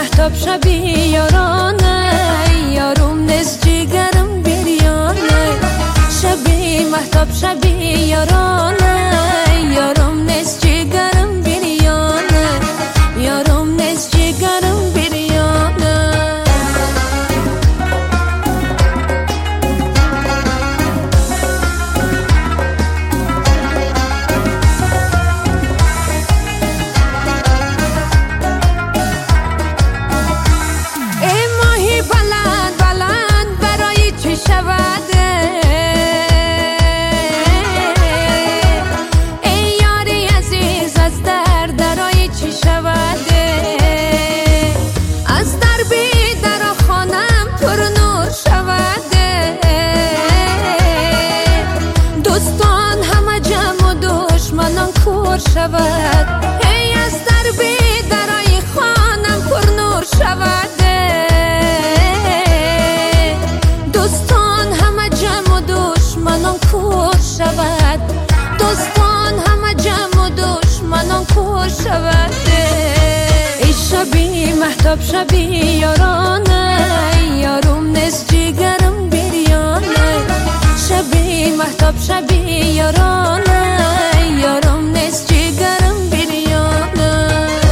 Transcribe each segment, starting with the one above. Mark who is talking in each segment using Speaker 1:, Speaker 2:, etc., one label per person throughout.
Speaker 1: مهتاب شبی یارانه، یارم نیست جگرم بریانه. شبی مهتاب شبی یارانه، یارم نیست جگرم بریانه، یارم نیست جگرم بریانه. شود ای از دربی درای خانم پر نور شود. دوستان همه جمع و دشمنان کور شود، دوستان همه جمع و دشمنان کور شود. ای شبی مهتاب شبی یارانه، یارم نیست جگرم بریانه. شبی مهتاب شبی یارانه، یارم نیست جگرم بریانه.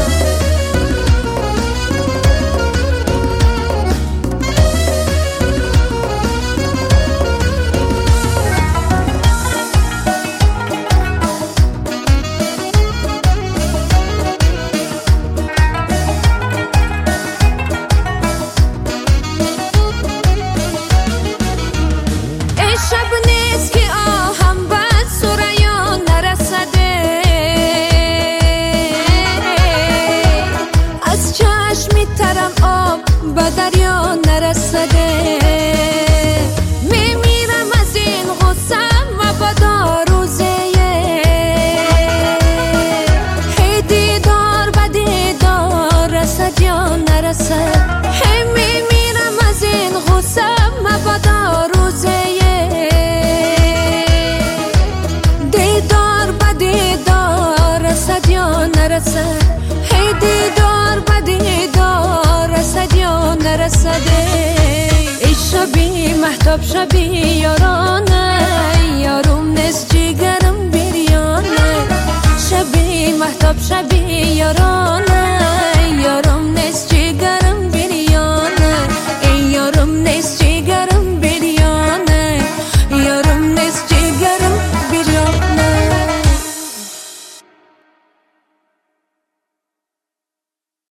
Speaker 1: ای شب نیست که آهم بد سریا نرسده، از چشمی ترم آب به دریا نرسده. میمیرم از این غصم و بدا روزه، هی دیدار به دیدار رسد یا نرسد. هی میمیرم از این غصم و بدا روزه، دیدار به دیدار رسد یا نرسد. هی دیدار به دیدار رسد یا نرسده. ای شبی مهتاب شبی یارانه، یارم نیست جگرم بریانه. شبی مهتاب شبی یارانه.